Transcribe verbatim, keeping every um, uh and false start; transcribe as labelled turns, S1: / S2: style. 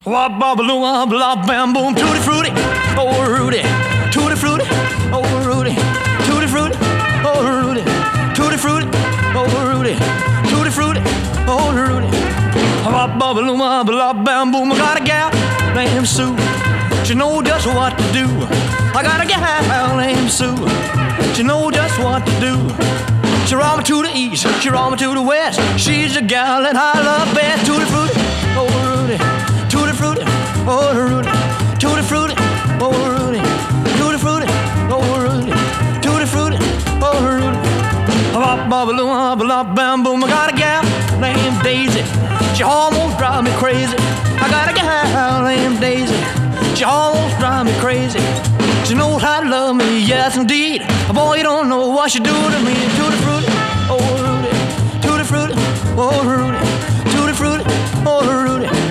S1: Wop bobbaloo, wop lop bam boom, tutti frutti, oh Rudy, tutti frutti, oh Rudy, tutti frutti, oh Rudy, tutti frutti, oh Rudy, tutti frutti, oh Rudy. Wop bobbaloo, wop lop bam boom, I got a gal named Sue. She know just what to do. I got a gal named Sue. She know just what to do. She roll me to the east, she roll me to the west. She's a gal that I love best. Tutti frutti, oh Rudy, tutti frutti, oh Rudy, tutti frutti, oh Rudy, tutti frutti, oh Rudy, tutti frutti, oh Rudy. Bop bobbaloo, bop lop bam boom. I got a gal named Daisy. She almost drive me crazy. I got a gal named Daisy. She almost drive me crazy. She knows how to love me, yes indeed. Boy, you don't know what she do to me. Tutti frutti, oh Rudy, tutti frutti, oh Rudy, tutti frutti, oh Rudy.